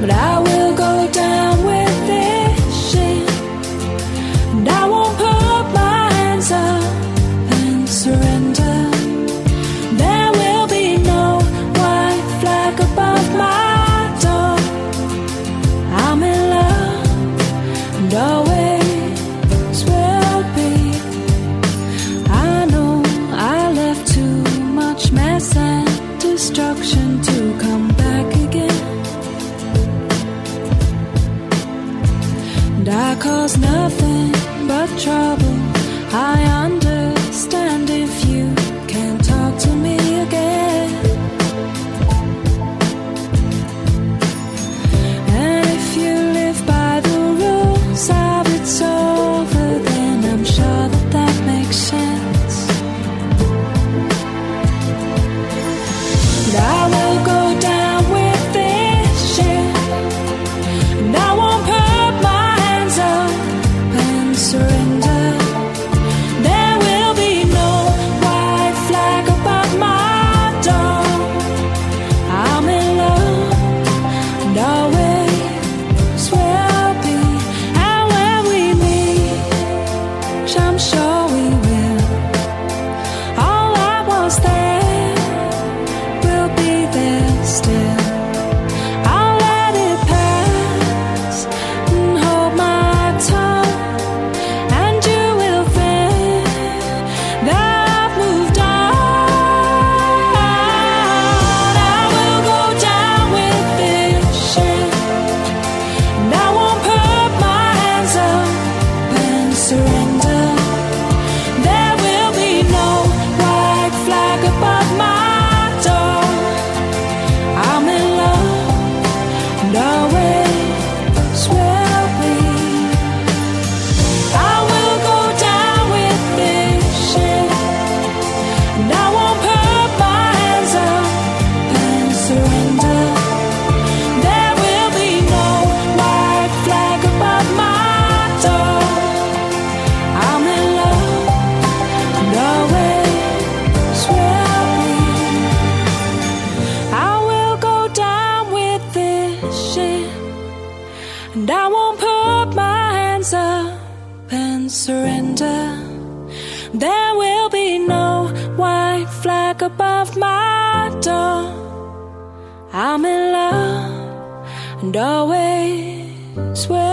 but I will go down with this shit, and I won't put my hands up and surrender. There will be no white flag above my door. I'm in love and always will be. I know I left too much mess and destruction to come back again, and I cause nothing but trouble. I understand if you can't talk to me again, and if you live by the rules of it's over, then I'm sure that that makes sense. And I will go down with this shit, and I won't put my hands up and surrender. There will be no white flag above my door. I'm in love and always will be. And when we meet, which I'm sure we will, all I was there will be there still. I'll let it pass and hold my tongue, and you will think that I've moved on. I will go down with this shit, and I won't put my hands up and surrender. There will be no white flag above my door. I'm in love and always will be. I will go down with this shit, and I won't put my hands up and surrender. There will be no white flag above my door. I'm in love and always will be. I will go down with this shit, and I won't put my hands up and surrender. There will be no white flag above my door. I'm in love and always will.